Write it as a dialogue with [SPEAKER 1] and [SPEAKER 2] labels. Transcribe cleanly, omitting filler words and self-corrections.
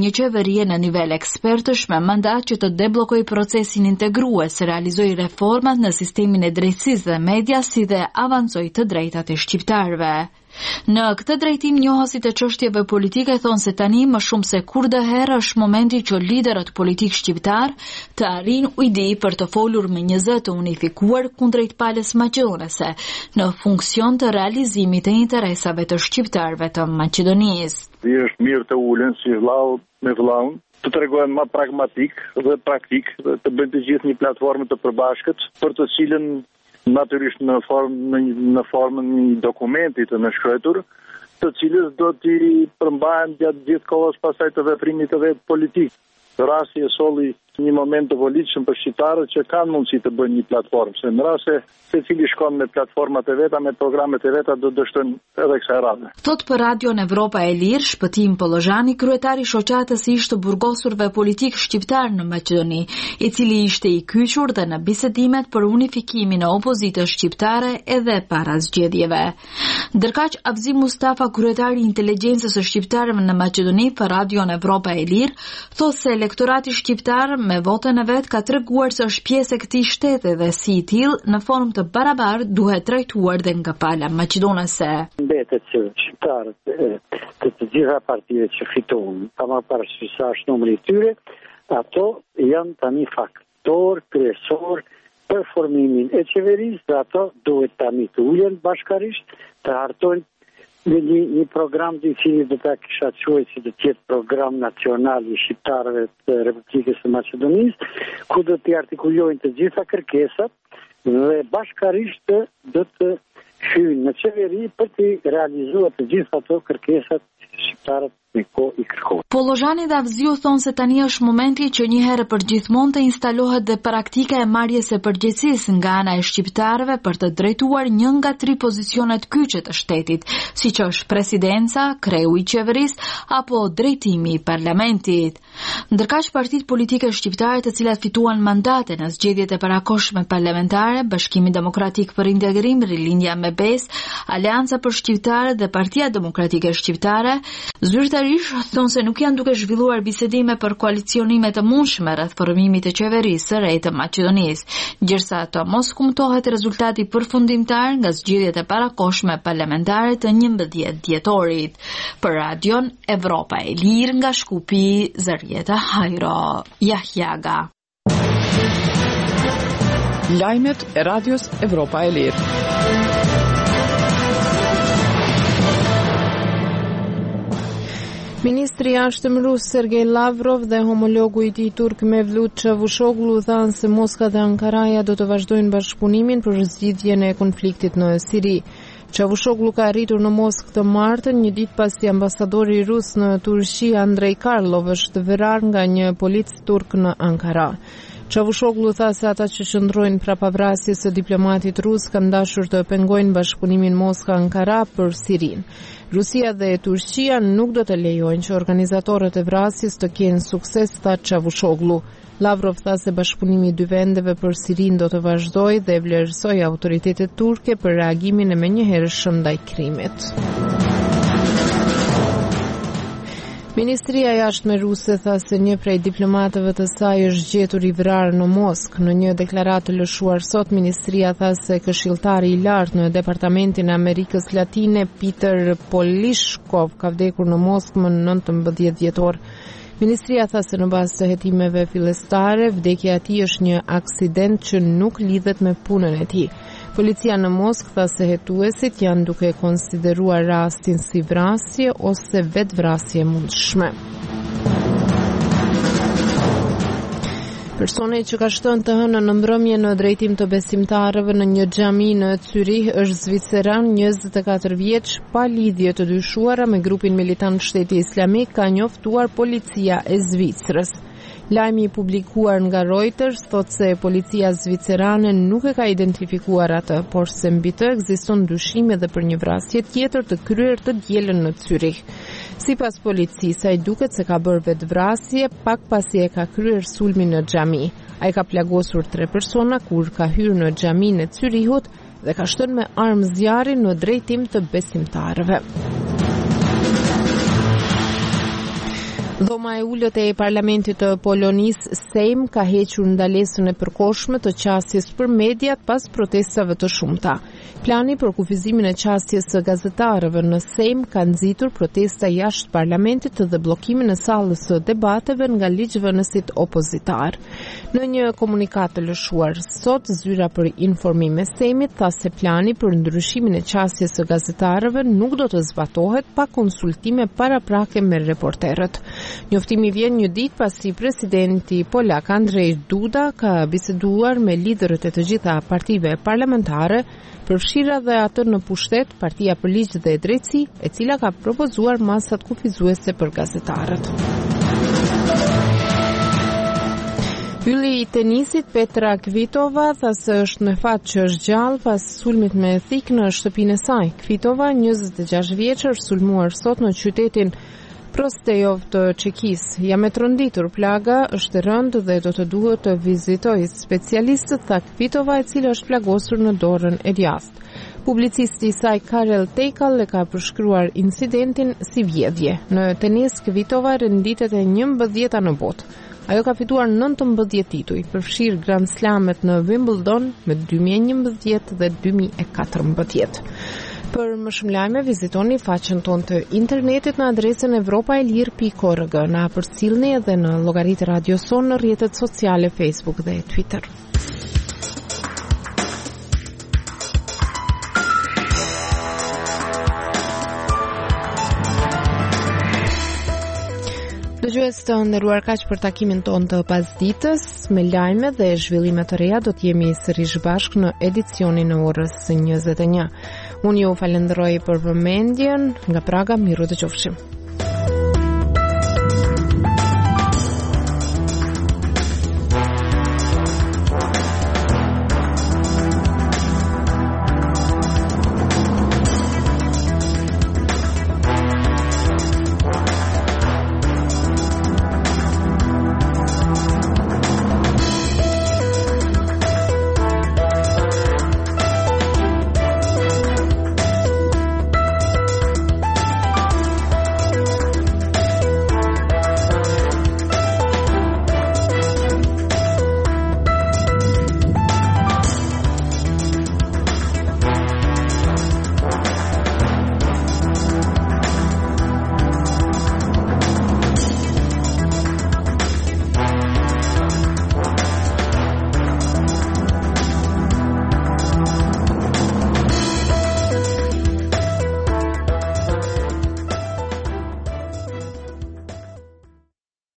[SPEAKER 1] një qeverie në nivel ekspertësh me mandat që të deblokojë procesin integrues, realizojë reformat në sistemin e drejtësisë dhe medias, si dhe avancojë të drejtat e shqiptarëve. Në këtë drejtim, njohësit e çështjeve politike thonë se tani më shumë se kurdoherë është momenti që liderët politik shqiptar të arrijnë ujdi për të folur me një zë të unifikuar kundrejt palës maqedonese në funksion të realizimit të interesave të shqiptarëve të Maqedonisë.
[SPEAKER 2] Është mirë të ulen si vllau me vllaun, të tregojnë më pragmatik dhe praktik, dhe të bëjnë të gjithë një platformë të përbashkët për të cilën natyrisht në formën një dokumenti të nënshkruar, të cilës do t'i përmbahen gjatë gjithë kohës pasaj të veprimit të vet politik. Rasti e solli një moment të volitshëm për shqiptarët që kanë mundësi të bëjnë një platformë, se në rast se secili shkon me platformat e veta, me programet e veta, do dështojnë edhe kësaj radhe.
[SPEAKER 1] Thot për Radion Evropa e Lirë, Shpëtim Pollozhani, kryetari i shoqatës së ish të burgosurve politik shqiptar në Maqedoni, i cili ishte i kyçur dhe në bisedimet për unifikimin e opozitës shqiptare edhe para zgjedhjeve. Ndërkaq Avzi Mustafa, kryetari i inteligjencës së shqiptarëve në Maqedoni për Radion Evropa e Lirë, thotë se elektorati shqiptar me votën e vet ka treguar se është pjesë e këtij shteti dhe si i tillë në formë të barabartë duhet trajtuar dhe nga pala maqedonese.
[SPEAKER 3] Mbetet që shqiptarët të gjitha partive që fitojnë, pa marrë parasysh sa është numri i tyre, ato janë tani faktor kryesor për formimin e qeverisë, dhe ato duhet tani të ulen bashkarisht, të hartojnë në një program të cilin do ta kisha quajtur si të tjetë program nacional i shqiptarëve të Republikës së Maqedonisë, ku do të artikulojnë të gjitha kërkesat dhe bashkarisht do të hyjnë në qeveri për të realizuar të gjitha ato kërkesat shqiptarët me kohë i kërkojnë.
[SPEAKER 1] Pollozhani dhe Avziu thonë se tani është momenti që një herë për gjithmonë të instalohet dhe praktika e marrjes së përgjegjësisë nga ana e shqiptarëve për të drejtuar një nga 3 pozicionet kyçe të shtetit, siç është presidenca, kreu i qeverisë apo drejtimi i parlamentit. Ndërkaq partitë politike shqiptare të cilat fituan mandate në zgjedhjet e parakohshme parlamentare, Bashkimi Demokratik për Integrim, Rilindja me Besë, Aleanca për Shqiptarët dhe Partia Demokratike Shqiptare, zyrtarisht thonë se nuk janë duke zhvilluar bisedime për koalicionime të mundshme rreth formimit të qeverisë së re të Maqedonisë, ndërsa ato mos kumtohet rezultati përfundimtar nga zgjedhjet e parakohshme parlamentare të 11 dhjetorit. Për Radion Evropa e Lirë nga Shkupi, Zarieta Hajro, Jahjaga.
[SPEAKER 4] Lajmet e Radios Evropa e Lirë. Ministri i Jashtëm rus Sergej Lavrov dhe homologu i tij turk Mevlut Çavuşoglu thanë se Moska dhe Ankaraja do të vazhdojnë bashkëpunimin për zgjidhjen e konfliktit në Siri. Çavuşoglu ka arritur në Moskë të martën, një ditë pasi ambasadori rus në Turqi Andrei Karlov është vrarë nga një polic turk në Ankara. Çavuşoglu tha se ata që qëndrojnë prapa vrasjes së diplomatit rus kanë dashur të pengojnë bashkëpunimin Moska-Ankara për Sirinë. Rusia dhe Turqia nuk do të lejojnë që organizatorët e vrasjes të kenë sukses, tha Çavuşoglu. Lavrov tha se bashkëpunimi i dy vendeve për Sirinë do të vazhdojë dhe vlerësoi autoritetet turke për reagimin e menjëhershëm ndaj krimit. Ministria e Jashtme ruse tha se një prej diplomatëve të saj është gjetur i vrarë në Moskë. Në një deklaratë të lëshuar sot, ministria tha se këshilltari i lartë në Departamentin e Amerikës Latine, Peter Polishkov, ka vdekur në Moskë më 19 dhjetor. Ministria tha se në bazë të hetimeve fillestare, vdekja e tij është një aksident që nuk lidhet me punën e tij. Policia në Moskë tha se hetuesit janë duke konsideruar rastin si vrasje ose vetvrasje mundshme. Personi që ka shtënë të hënën në mbrëmje në drejtim të besimtarëve në një xhami në Zyrich është zviceran 24 vjeç, pa lidhje të dyshuara me grupin militant Shteti Islamik, ka njoftuar policia e Zvicrës. Lajmi i publikuar nga Reuters thot se policia zvicerane nuk e ka identifikuar atë, por se mbi të ekziston dyshim edhe për një vrasje tjetër të kryer të dielën në Zyrich. Sipas policisë, ai duket se ka bërë vetvrasje pak pasi e ka kryer sulmin në xhami. Ai ka plagosur 3 persona kur ka hyrë në xhaminë e Zyrichut dhe ka shtënë me armë zjarri në drejtim të besimtarëve. Dhoma e ullët e Parlamentit të Polonisë Sejm ka hequr ndalesën e përkohshme të qasjes për mediat pas protestave të shumta. Plani për kufizimin e qasjes së gazetarëve në Sejm ka nxitur protesta jashtë parlamentit dhe bllokimin e sallës së debateve nga ligjvënësit opozitar. Në një komunikat të lëshuar sot, zyra për informim e Sejmit tha se plani për ndryshimin e qasjes së gazetarëve nuk do të zbatohet pa konsultime paraprake me reporterët. Njoftimi vjen një ditë pasi presidenti polak Andrzej Duda ka biseduar me liderët e të gjitha partive parlamentare, përfshira dhe atë në pushtet Partia për Ligj dhe Drejtësi, e cila ka propozuar masat kufizuese për gazetarët. Ylli i tenisit Petra Kvitova tha se është me fat që është gjallë pas sulmit me thik në shtëpinë e saj. Kvitova, 26 vjeçër, është sulmuar sot në qytetin Prostejov të Çekisë. Jam e tronditur, plaga është e rëndë dhe do të duhet të vizitoj specialistët, tha Kvitova, e cila është plagosur në dorën e djathtë. Publicisti i saj Karel Tekal e ka përshkruar incidentin si vjedhje. Në tenis, Kvitova renditet e 11 në botë. Ajo ka fituar 19 tituj, përfshirë Grand Slamet në Wimbledon me 2011 dhe 2014. Për më shumë lajme, vizitoni faqen tonë të internetit në adresën evropaelir.org, na përcjellni edhe në llogaritë Radio Son në rrjetet sociale Facebook dhe Twitter. Dëgjues të nderuar, kaq për takimin tonë të pasditës. Me lajme dhe zhvillime të reja do të jemi sërish bashkë në edicionin e orës 21. Unë ju falenderoj për vëmendjen. Nga Praga, miru dëgjofshim.